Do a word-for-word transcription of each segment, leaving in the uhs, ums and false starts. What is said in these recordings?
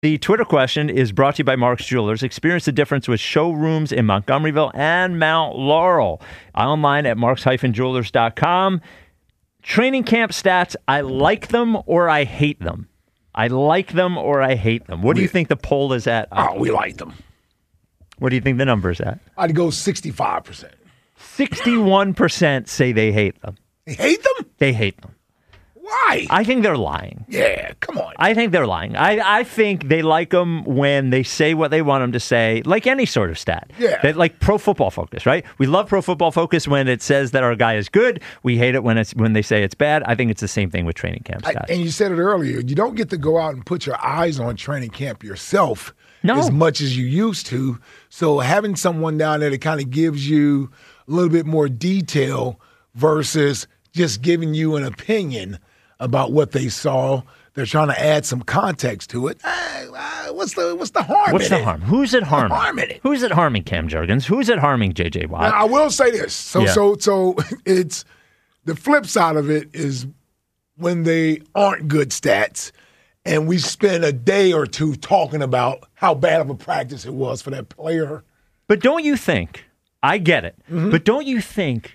The Twitter question is brought to you by Mark's Jewelers. Experience the difference with showrooms in Montgomeryville and Mount Laurel. Online at marks dash jewelers dot com. Training camp stats, I like them or I hate them. I like them or I hate them. What do you think the poll is at? Oh, we like them. What do you think the number is at? I'd go sixty-five percent. sixty-one percent say they hate them. They hate them? They hate them. Why? I think they're lying. Yeah, come on. I think they're lying. I, I think they like them when they say what they want them to say, like any sort of stat. Yeah. That, like Pro Football Focus, right? We love Pro Football Focus when it says that our guy is good. We hate it when it's when they say it's bad. I think it's the same thing with training camp stats. I, and you said it earlier. You don't get to go out and put your eyes on training camp yourself No. as much as you used to. So having someone down there that kind of gives you a little bit more detail versus just giving you an opinion about what they saw. They're trying to add some context to it. Uh, uh, what's the what's the harm What's in the it? harm? Who's it harming? harm in it? Who's it harming, Cam Jurgens? Who's it harming, J J Watt? Now, I will say this. So Yeah. so so it's the flip side of it is when they aren't good stats and we spend a day or two talking about how bad of a practice it was for that player. But don't you think, I get it, Mm-hmm. but don't you think,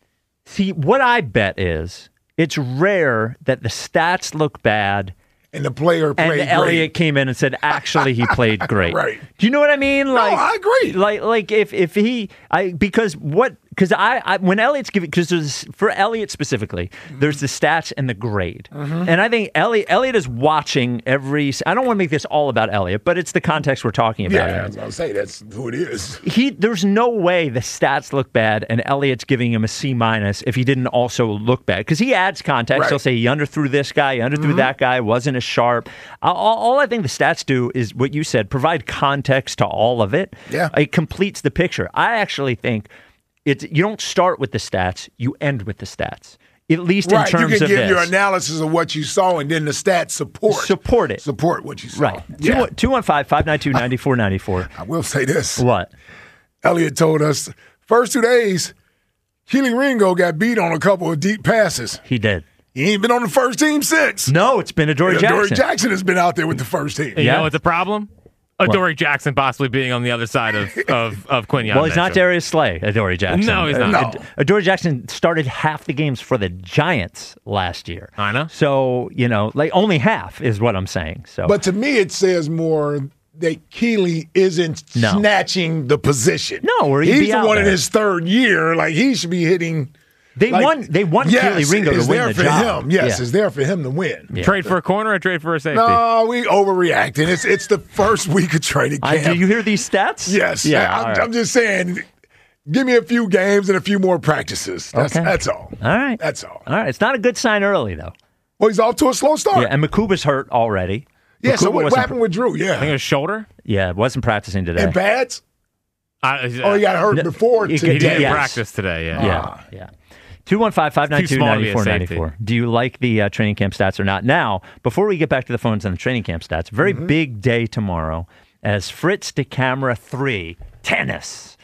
see, what I bet is it's rare that the stats look bad And the player played and great. Elliott came in and said, actually, he played great. Right. Do you know what I mean? Like, I agree. Like, like if, if he, I, because what, because I, I, when Elliott's giving, because there's, for Elliott specifically, there's the stats and the grade. Mm-hmm. And I think Elliott, Elliott is watching every, I don't want to make this all about Elliott, but it's the context we're talking about. Yeah, here. I was going to say that's who it is. He there's no way the stats look bad and Elliott's giving him a C minus if he didn't also look bad, because he adds context. Right. He'll say he underthrew this guy, he underthrew Mm-hmm. that guy, wasn't as sharp. All, all I think the stats do is what you said: provide context to all of it. Yeah. It completes the picture. I actually think it's you don't start with the stats, you end with the stats. At least Right, in terms you can of give this. your analysis of what you saw, and then the stats support Support it. Support what you saw. Right. Yeah. two one five, five nine two, nine four nine four. I will say this. What? Elliott told us first two days, Keely Ringo got beat on a couple of deep passes. He did. He ain't been on the first team since. No, it's been Adoree' Jackson. Dory Jackson has been out there with the first team. You Yeah. know what's the problem? Adoree' Jackson possibly being on the other side of, of, of Quinion. Well, he's not Darius Slay, Adoree' Jackson. No, he's not. No. Ad- Adoree' Jackson started half the games for the Giants last year. I know. So, you know, like only half is what I'm saying. So, But to me, it says more that Keely isn't No. snatching the position. No, or he'd he's be the out one in there. his third year. Like he should be hitting. they like, won. They won yes, Keely Ringo to it's win there the for job. him. Yes, Yeah. it's there for him to win. Yeah. Trade for a corner or trade for a safety? No, we overreacting. It's it's the first week of training I, camp. do you hear these stats? Yes. Yeah. I, all I'm, right. I'm just saying, give me a few games and a few more practices. That's, Okay. that's all. All right. That's all. All right. It's not a good sign early, though. Well, he's off to a slow start. Yeah. And Makuba's hurt already. Yeah, so Makuba what, what wasn't happened with Drew? I think it Yeah. was shoulder. Yeah. Wasn't practicing today. And pads? I, Oh, he got hurt No, before he could- he today. didn't Yes. practice today. Yeah. Yeah, yeah. two one five, five nine two, small to be nine a four nine safety. four. Do you like the uh, training camp stats or not? Now, before we get back to the phones and the training camp stats, very Mm-hmm. big day tomorrow as Fritz to Camera three tennis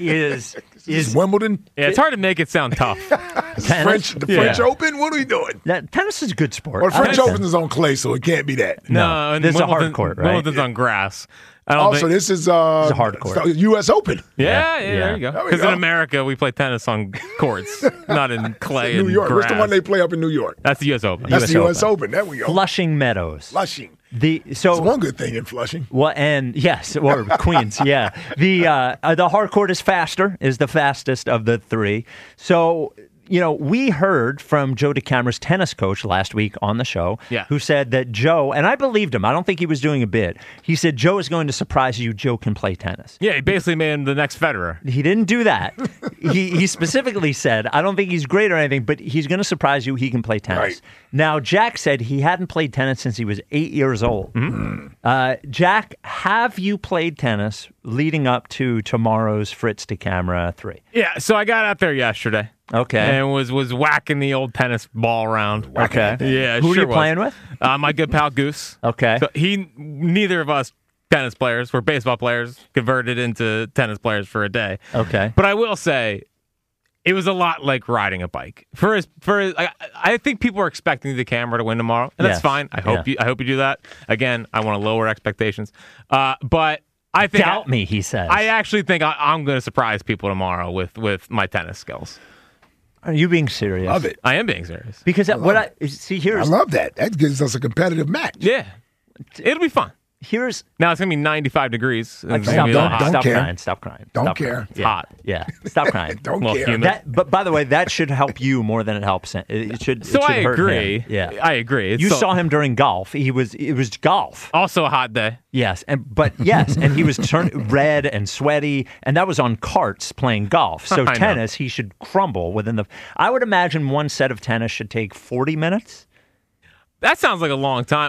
is is Wimbledon? Yeah, it's hard to make it sound tough. tennis. French, the Yeah. French Open? What are we doing? Now, tennis is a good sport. Well, the I French like Open is on clay, so it can't be that. No, and this is a hard Wimbledon- court, right? Wimbledon's on grass. I don't Also, think. this is uh, It's a hard court. U S Open. Yeah, yeah, Yeah. there you go. There we Because in go. America, we play tennis on courts, not in clay New and York. grass. What's the one they play up in New York? That's the U S Open. That's U S the U S Open. Open. There we go. Flushing Meadows. Flushing. The so It's one good thing in Flushing. Well, and yes, or Queens, yeah. The uh, uh, the hard court is faster, is the fastest of the three. So, you know, we heard from Joe DeCamera's tennis coach last week on the show, Yeah. who said that Joe, and I believed him. I don't think he was doing a bit. He said Joe is going to surprise you. Joe can play tennis. Yeah, he basically made him the next Federer. He didn't do that. he he specifically said, I don't think he's great or anything, but he's going to surprise you. He can play tennis. Right. Now, Jack said he hadn't played tennis since he was eight years old. Uh, Jack, have you played tennis leading up to tomorrow's Fritz to Camera three? Yeah, so I got out there yesterday. Okay. And was was whacking the old tennis ball around. Okay. Yeah, Who are sure you was. playing with? Uh, my good pal Goose. Okay. So he, neither of us tennis players, we're baseball players, converted into tennis players for a day. Okay. But I will say, It was a lot like riding a bike. For his, for his, I, I think people are expecting the camera to win tomorrow, and that's Yes. fine. I hope Yeah. you I hope you do that. Again, I want to lower expectations. Uh, but I think Doubt me, he says. I actually think I, I'm going to surprise people tomorrow with with my tennis skills. Are you being serious? Love it. I am being serious. Because what I see I here's love that. That gives us a competitive match. Yeah, it'll be fun. here's Now it's going to be ninety-five degrees. It's stop, gonna be a don't- little hot. don't stop care. crying. Stop crying. Don't Stop care. crying. It's Yeah. hot. Yeah. Stop crying. Don't Well, care. you know- That, but by the way, that should help you more than it helps him. It it should. So it should I hurt agree. him. Yeah, I agree. It's you so- saw him during golf. He was. It was golf. Also a hot day. Yes, and but yes, and he was turned red and sweaty, and that was on carts playing golf. So I know. tennis, he should crumble within the. I would imagine one set of tennis should take forty minutes. That sounds like a long time.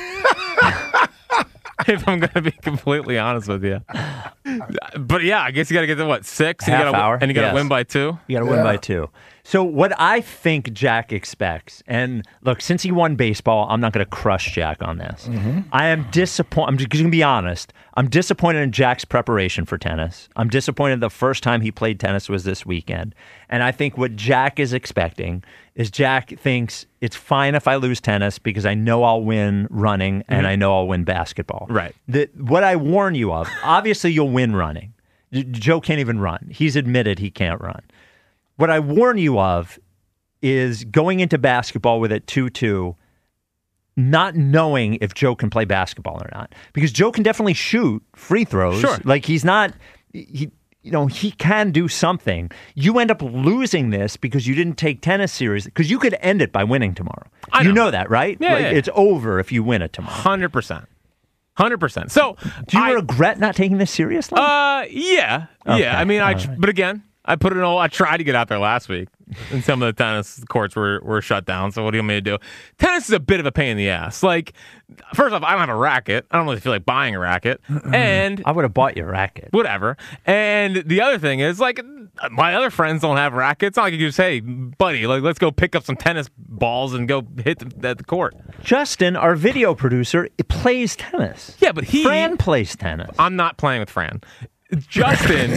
I, if I'm going to be completely honest with you, but yeah, I guess you got to get to what six, and Half you gotta, hour, and you got to yes. win by two. You got to win Yeah. by two. So what I think Jack expects, and look, since he won baseball, I'm not going to crush Jack on this. I am disappointed. I'm just going to be honest. I'm disappointed in Jack's preparation for tennis. I'm disappointed the first time he played tennis was this weekend. And I think what Jack is expecting is Jack thinks it's fine if I lose tennis because I know I'll win running and I know I'll win basketball. Right. The, what I warn you of, obviously you'll win running. J- Joe can't even run. He's admitted he can't run. What I warn you of is going into basketball with it two two, not knowing if Joe can play basketball or not. Because Joe can definitely shoot free throws. Sure. Like he's not, he, you know, he can do something. You end up losing this because you didn't take tennis serious. Because you could end it by winning tomorrow. I You know. know that, right? Yeah, Like, yeah. it's over if you win it tomorrow. Hundred percent, hundred percent. So Do you I, regret not taking this seriously? Uh, yeah, Okay, yeah. I mean, I. all right. But again, I put it all. I tried to get out there last week, and some of the tennis courts were, were shut down. So what do you want me to do? Tennis is a bit of a pain in the ass. Like, first off, I don't have a racket. I don't really feel like buying a racket, and I would have bought your racket. whatever. And the other thing is, like, my other friends don't have rackets. It's not like you just, hey, buddy, like, let's go pick up some tennis balls and go hit the, at the court. Justin, our video producer, plays tennis. Yeah, but he. Fran plays tennis. I'm not playing with Fran. Justin,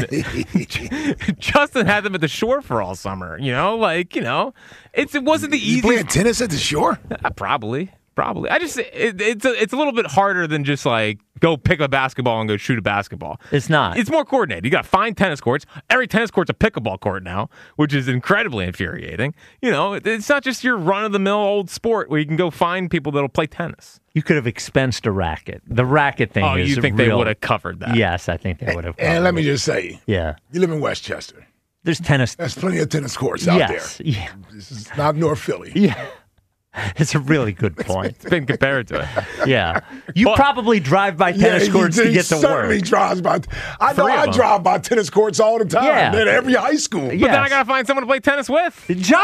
Justin had them at the shore for all summer. You know, like you know, it's it wasn't the You playing easiest. tennis at the shore? Uh, probably, probably. I just it, it's a, it's a little bit harder than just like go pick a basketball and go shoot a basketball. It's not. It's more coordinated. You got to find tennis courts. Every tennis court's a pickleball court now, which is incredibly infuriating. You know, it- it's not just your run of the mill old sport where you can go find people that'll play tennis. You could have expensed a racket. The racket thing Oh, is you think they real- would have covered that? Yes, I think they would have. And let me just say, Yeah. you live in Westchester. There's tennis. There's plenty of tennis courts out Yes. Yeah. there. This is not North Philly. Yeah. It's a really good point. It's been compared to it. Yeah. You But- probably drive by tennis he- courts he to get to certainly work. drives by. I know Three of I them. drive by tennis courts all the time. Yeah. At every high school. Yeah. But then I Yes. got to find someone to play tennis with.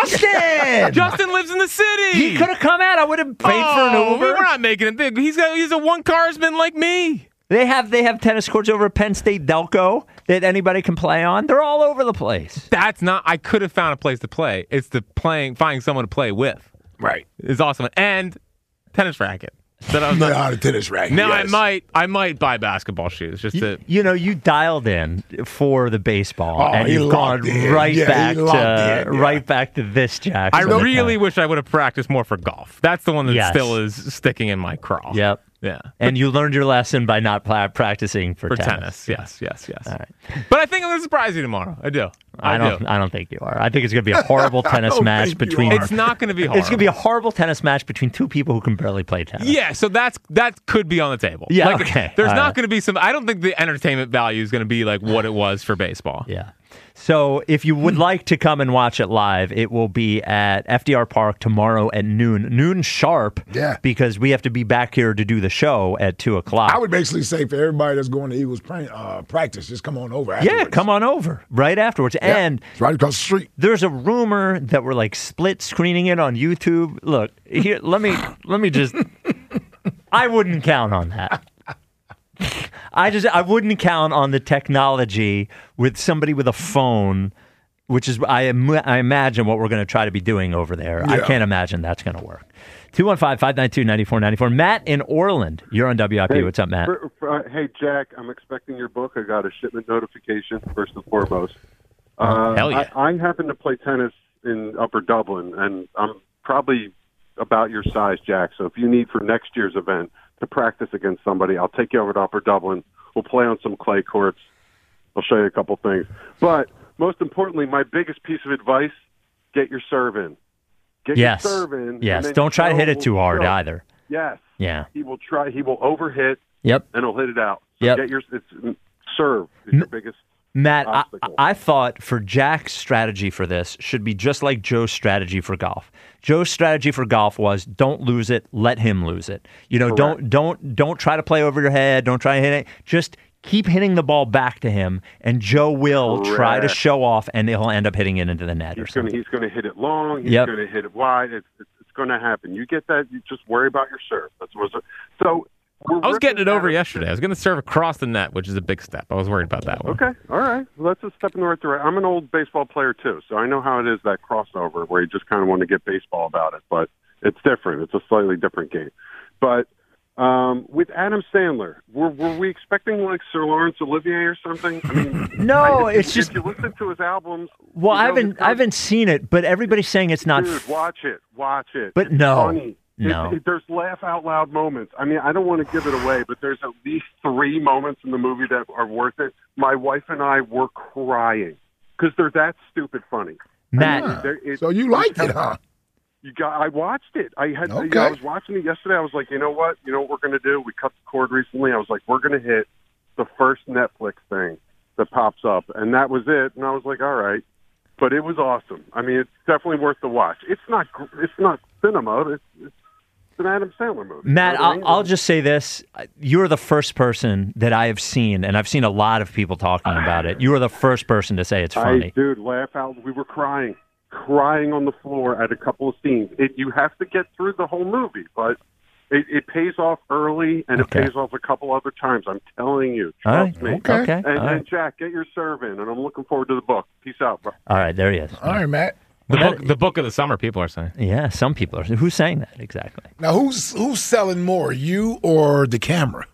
Justin! Justin lives in the city. He could have come out. I would have paid for an Oh, Uber. We're not making it big. He's got. He's a one carsman like me. They have they have tennis courts over at Penn State Delco that anybody can play on. They're all over the place. That's not. I could have found a place to play. It's the playing, finding someone to play with. Right. Is awesome. And tennis racket. That I was Not not. out of tennis racket. Now I yes. might. I might buy basketball shoes just to. You know, you dialed in for the baseball, Oh, and he you've gone locked in. right Yeah, he back locked to in, yeah. right back to this, Jack. I So- really wish I would have practiced more for golf. That's the one that Yes. still is sticking in my craw. Yep. Yeah. And you learned your lesson by not pla- practicing for, For tennis. Yes. Yes. Yes. All right. But I think I'm going to surprise you tomorrow. I do. I, I don't. do. I don't think you are. I think it's going to be a horrible tennis don't match think you between. are. It's not going to be hard. It's going to be a horrible tennis match between two people who can barely play tennis. Yeah, so that's that could be on the table. Yeah, Like, okay. There's All not right. going to be some. I don't think the entertainment value is going to be like what it was for baseball. Yeah. So if you would like to come and watch it live, it will be at F D R Park tomorrow at noon, noon sharp. Yeah. Because we have to be back here to do the show at two o'clock. I would basically say for everybody that's going to Eagles pra- uh, practice, just come on over. yeah, Afterwards. come on over right afterwards. Yeah. And It's right across the street. there's a rumor that we're like split screening it on YouTube. Look, here, let me let me just. I wouldn't count on that. I just I wouldn't count on the technology with somebody with a phone, which is I am I imagine what we're going to try to be doing over there. I Yeah. can't imagine that's going to work. two one five, five nine two, nine four nine four. Matt in Orland, you're on W I P. What's up, Matt? For, for, uh, hey, Jack, I'm expecting your book. I got a shipment notification, first and foremost. Uh, Hell yeah. I, I happen to play tennis in Upper Dublin, and I'm probably about your size, Jack. So if you need for next year's event to practice against somebody, I'll take you over to Upper Dublin. We'll play on some clay courts. I'll show you a couple things. But most importantly, my biggest piece of advice, get your serve in. Get Yes. your serve in. Yes. and then Don't try to hit it will too hard show. either. Yes. Yeah. He will try. He will overhit, Yep. and he'll hit it out. So Yep. get your it's, serve is your biggest Matt, I, obstacle. I thought for Jack's strategy for this should be just like Joe's strategy for golf. Joe's strategy for golf was don't lose it, let him lose it. You know, don't Correct. don't don't try to play over your head, don't try to hit it. Just keep hitting the ball back to him, and Joe will try to Correct. show off, and he'll end up hitting it into the net or He's going to something. he's going to hit it long. He's Yep. going to hit it wide. It's it's, it's going to happen. You get that. You just worry about your serve. That's what's so. We're I was getting it ripping over Adam- yesterday. I was going to serve across the net, which is a big step. I was worried about that one. Okay, all right. Well, that's a step in the right direction. I'm an old baseball player too, so I know how it is, that crossover where you just kind of want to get baseball about it, but it's different. It's a slightly different game. But um, with Adam Sandler, were, were we expecting like Sir Laurence Olivier or something? I mean, No, I- if, it's just- if you listen to his albums. Well, you I know haven't his I haven't seen it, but everybody's saying it's not. Dude, f- watch it, watch it. But It's no, funny. no. It, it, there's laugh out loud moments. I mean, I don't want to give it away, but there's at least three moments in the movie that are worth it. My wife and I were crying because they're that stupid funny. Matt, I mean, they're- it- So you liked it, huh? You got. I watched it. I had. Okay. I was watching it yesterday. I was like, you know what? You know what we're going to do? We cut the cord recently. I was like, we're going to hit the first Netflix thing that pops up, and that was it. And I was like, all right. But it was awesome. I mean, it's definitely worth the watch. It's not. gr- It's not cinema. It's, it's an Adam Sandler movie. Matt, You know what I I'll, mean? I'll just say this. You're the first person that I have seen, and I've seen a lot of people talking about it. You are the first person to say it's I, funny. dude, laugh out. We were crying, crying on the floor at a couple of scenes. It, you have to get through the whole movie, but it, it pays off early, and Okay. it pays off a couple other times. I'm telling you. All right. Trust me. Okay. okay. And, All, and right. Jack, get your serve in, and I'm looking forward to the book. Peace out, bro. All right. There he is. All right, Matt. The book, the book of the summer, people are saying. Yeah, some people are. Who's saying that exactly? Now, who's who's selling more, you or the camera?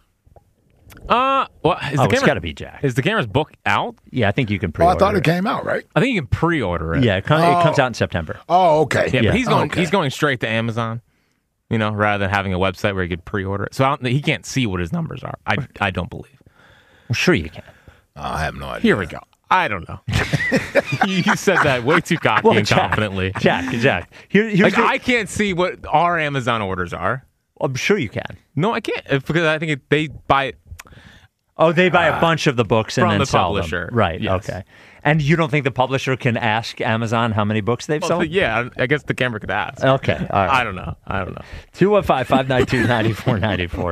Uh, well, is Oh, the it's camera, got to be Jack. Is the camera's book out? Yeah, I think you can Oh, pre-order I thought it it. came out, right? I think you can pre-order it. Yeah, it, com- Oh. it comes out in September. Oh, okay. Yeah, Yeah. but he's going. Okay. He's going straight to Amazon. You know, rather than having a website where he could pre-order it. So I don't, he can't see what his numbers are. I I don't believe. Well, sure you can. Oh, I have no idea. Here we go. I don't know. you said that way too cocky Well, and Jack, confidently. Jack, Jack. Here, here's Like the- I can't see what our Amazon orders are. I'm sure you can. No, I can't It's because I think it, they buy it. Oh, they buy a bunch of the books and from then the sell them. publisher. Right. Yes. Okay. And you don't think the publisher can ask Amazon how many books they've Well, sold? yeah, I guess the camera could ask. Okay. All right. I don't know. I don't know. two one five, five nine two, nine four nine four.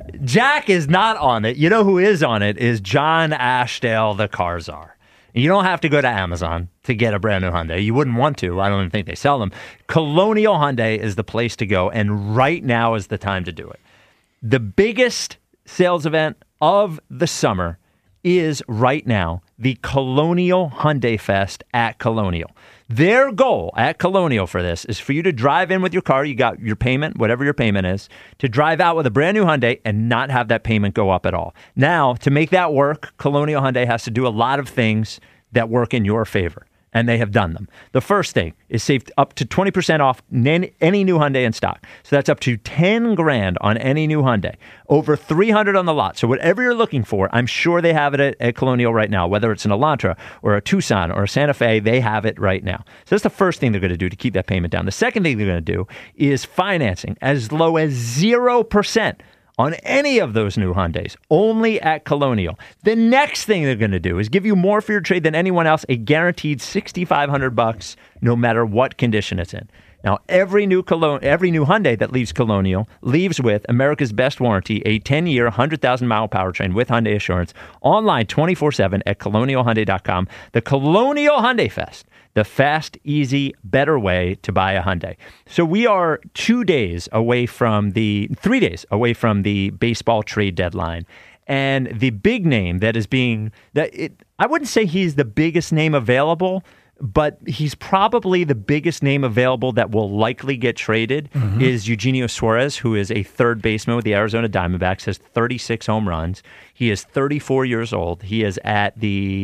Jack is not on it. You know who is on it is John Ashdale, the car czar. You don't have to go to Amazon to get a brand new Hyundai. You wouldn't want to. I don't even think they sell them. Colonial Hyundai is the place to go, and right now is the time to do it. The biggest sales event of the summer is right now the Colonial Hyundai Fest at Colonial. Their goal at Colonial for this is for you to drive in with your car, you got your payment, whatever your payment is, to drive out with a brand new Hyundai and not have that payment go up at all. Now, to make that work, Colonial Hyundai has to do a lot of things that work in your favor. And they have done them. The first thing is save up to twenty percent off any, any new Hyundai in stock. So that's up to ten grand on any new Hyundai. Over three hundred on the lot. So whatever you're looking for, I'm sure they have it at, at Colonial right now. Whether it's an Elantra or a Tucson or a Santa Fe, they have it right now. So that's the first thing they're going to do to keep that payment down. The second thing they're going to do is financing as low as zero percent on any of those new Hyundais, only at Colonial. The next thing they're going to do is give you more for your trade than anyone else, a guaranteed sixty-five hundred bucks, no matter what condition it's in. Now, every new Colon- every new Hyundai that leaves Colonial leaves with America's best warranty, a ten-year, one hundred thousand mile powertrain with Hyundai Assurance, online twenty-four seven at colonial hyundai dot com. The Colonial Hyundai Fest, the fast, easy, better way to buy a Hyundai. So we are two days away from the, three days away from the baseball trade deadline. And the big name that is being, that it, I wouldn't say he's the biggest name available, but he's probably the biggest name available that will likely get traded mm-hmm. is Eugenio Suarez, who is a third baseman with the Arizona Diamondbacks, has thirty-six home runs. He is thirty-four years old. He is at the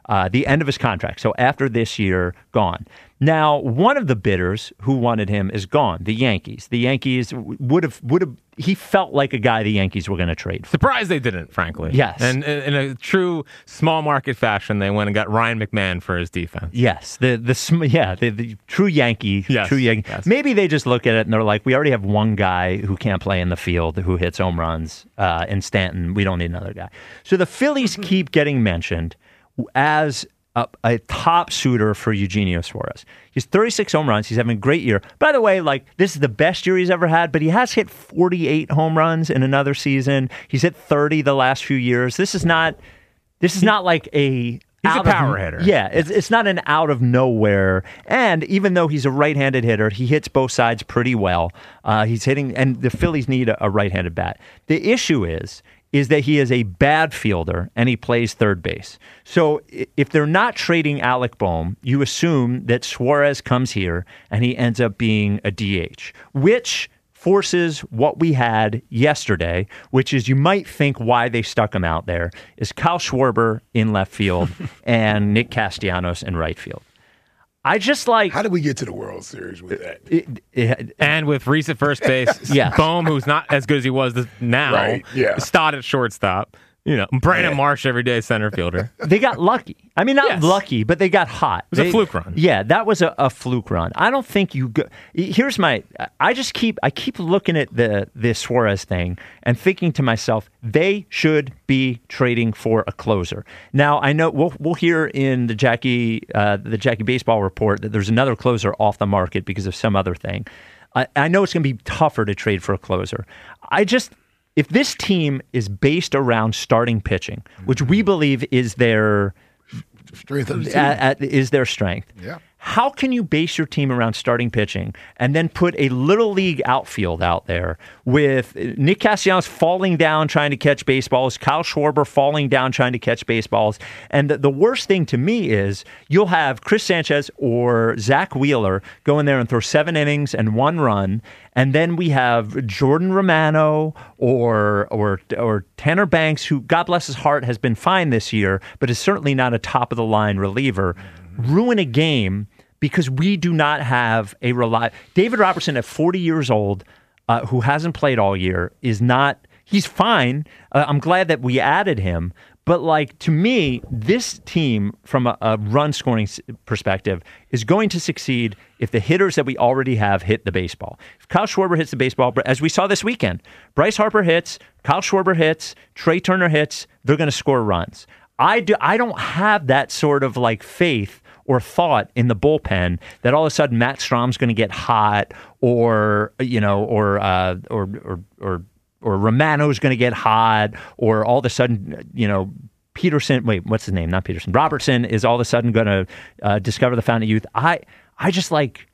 uh, the end of his contract. So after this year, gone. Now, one of the bidders who wanted him is gone. The Yankees. The Yankees would have would have. He felt like a guy the Yankees were going to trade for. Surprised they didn't, frankly. Yes. And in a true small market fashion, they went and got Ryan McMahon for his defense. Yes, the the sm- yeah the, the true Yankee. Yes. True Yankee. Yes. Maybe they just look at it and they're like, we already have one guy who can't play in the field who hits home runs uh, in Stanton. We don't need another guy. So the Phillies keep getting mentioned as A, a top suitor for Eugenio Suarez. He's thirty-six home runs. He's having a great year. By the way, like this is the best year he's ever had, but he has hit forty-eight home runs in another season. He's hit thirty the last few years. This is not this is not like a He's a out power of, hitter. Yeah, it's, it's not an out of nowhere. And even though he's a right-handed hitter, he hits both sides pretty well. Uh, he's hitting, and the Phillies need a, a right-handed bat. The issue is is that he is a bad fielder and he plays third base. So if they're not trading Alec Bohm, you assume that Suarez comes here and he ends up being a D H, which forces what we had yesterday, which is you might think why they stuck him out there, is Kyle Schwarber in left field and Nick Castellanos in right field. I just like... How did we get to the World Series with that? It, it, And with Reese at first base, Yes. Bohm, who's not as good as he was this, now, Right, yeah. Stott at shortstop. You know, Brandon Yeah. Marsh every day center fielder. They got lucky. I mean, not Yes. lucky, but they got hot. It was a They- fluke run. Yeah, that was a, a fluke run. I don't think you go. Here's my. I just keep. I keep looking at the this Suarez thing and thinking to myself, they should be trading for a closer. Now I know we'll we'll hear in the Jackie uh, the Jackie Baseball report that there's another closer off the market because of some other thing. I, I know it's going to be tougher to trade for a closer. I just. If this team is based around starting pitching, which we believe is their Strength of the team. at, at, is their strength, Yeah. how can you base your team around starting pitching and then put a little league outfield out there with Nick Castellanos falling down trying to catch baseballs, Kyle Schwarber falling down trying to catch baseballs, and the, the worst thing to me is you'll have Chris Sanchez or Zach Wheeler go in there and throw seven innings and one run. And then we have Jordan Romano or or or Tanner Banks, who, God bless his heart, has been fine this year, but is certainly not a top-of-the-line reliever, ruin a game because we do not have a reliable... David Robertson, at forty years old, uh, who hasn't played all year, is not... He's fine. Uh, I'm glad that we added him. But, like, to me, this team, from a, a run-scoring perspective, is going to succeed if the hitters that we already have hit the baseball. If Kyle Schwarber hits the baseball, as we saw this weekend, Bryce Harper hits, Kyle Schwarber hits, Trey Turner hits, they're going to score runs. I, do, I don't have that sort of, like, faith or thought in the bullpen that all of a sudden Matt Strom's going to get hot or, you know, or uh, or or or or Romano's going to get hot, or all of a sudden, you know, Peterson, wait, what's his name? Not Peterson. Robertson is all of a sudden going to uh, discover the fountain of youth. I I just like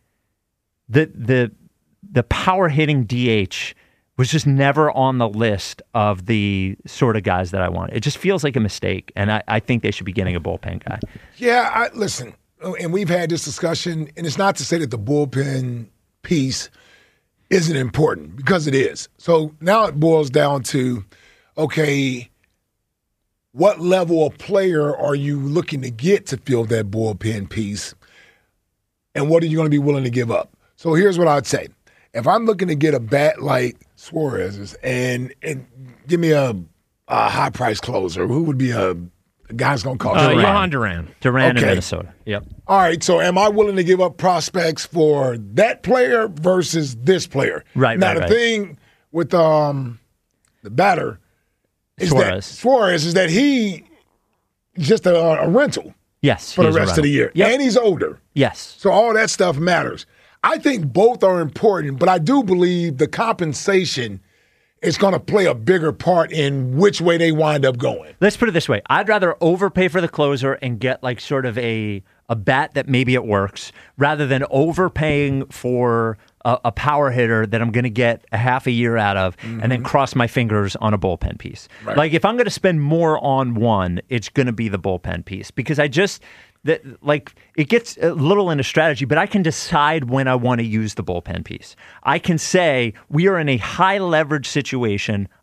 the the the power hitting D H was just never on the list of the sort of guys that I want. It just feels like a mistake, and I, I think they should be getting a bullpen guy. Yeah, I, listen, and we've had this discussion, and it's not to say that the bullpen piece isn't important, because it is. So now it boils down to, okay, what level of player are you looking to get to fill that bullpen piece, and what are you going to be willing to give up? So here's what I'd say. If I'm looking to get a bat like Suarez's and, and give me a, a high-price closer, who would be a, a guy's going to cost? Uh, Duran. Johan Duran. Duran Okay. in Minnesota. Yep. All right, so am I willing to give up prospects for that player versus this player? Right, Now, right, the right. thing with um, the batter is that Suarez. Suarez is that he just a, a rental Yes. for he the is a rest of the rental. year. Yep. And he's older. Yes. So all that stuff matters. I think both are important, but I do believe the compensation is going to play a bigger part in which way they wind up going. Let's put it this way. I'd rather overpay for the closer and get like sort of a a bat that maybe it works rather than overpaying for a, a power hitter that I'm going to get a half a year out of mm-hmm. and then cross my fingers on a bullpen piece. Right. Like if I'm going to spend more on one, it's going to be the bullpen piece because I just that like it gets a little into strategy, but I can decide when I want to use the bullpen piece. I can say we are in a high leverage situation.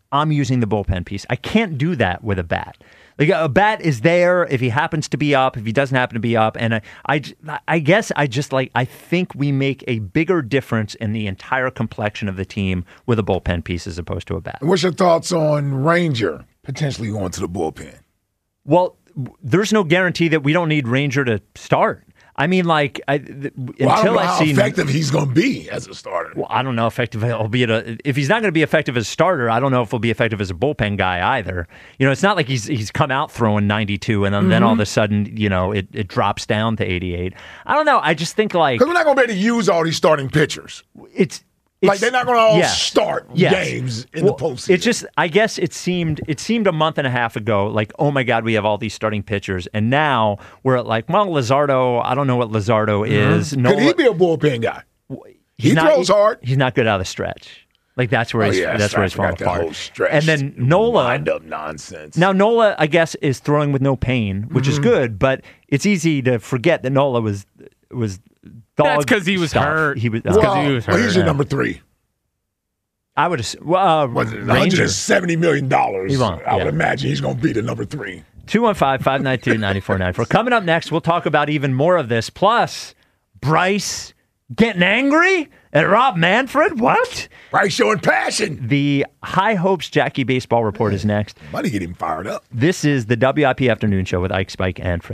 I'm using the bullpen piece. I can't do that with a bat. Like a bat is there if he happens to be up, if he doesn't happen to be up. And I, I, I guess I just like, I think we make a bigger difference in the entire complexion of the team with a bullpen piece as opposed to a bat. What's your thoughts on Ranger potentially going to the bullpen? Well, there's no guarantee that we don't need Ranger to start. I mean, like, I, th- well, until I don't know I how see, effective he's going to be as a starter. Well, I don't know effective. Albeit a, if he's not going to be effective as a starter, I don't know if he'll be effective as a bullpen guy either. You know, it's not like he's he's come out throwing ninety-two and then, mm-hmm. then all of a sudden, you know, it, it drops down to eighty-eight. I don't know. I just think like because we're not going to be able to use all these starting pitchers. It's. It's, like they're not going to all yes, start yes. games in well, the postseason. It's just, I guess it seemed it seemed a month and a half ago, like, oh my God, we have all these starting pitchers, and now we're at like, well, Luzardo, I don't know what Luzardo mm-hmm. is. Nola, Could he be a bullpen guy? He not, throws hard. He's not good out of the stretch. Like that's where oh, he's yeah, that's where he's falling apart. Whole stretch. And then Nola, wind up nonsense. Now Nola, I guess, is throwing with no pain, which mm-hmm. is good, but it's easy to forget that Nola was was dog. That's because he was stuff. hurt. He was. Well, uh, he was hurt. Well, he's your number three. I would assume, uh, was it one hundred seventy million dollars. He won't, I yeah. would imagine he's going to be the number three. two one five, five nine two, nine four nine four. Coming up next, we'll talk about even more of this. Plus, Bryce getting angry at Rob Manfred. What? Bryce showing passion. The High Hopes Jackie Baseball Report is next. Money get him fired up. This is the W I P Afternoon Show with Ike, Spike, and Fred.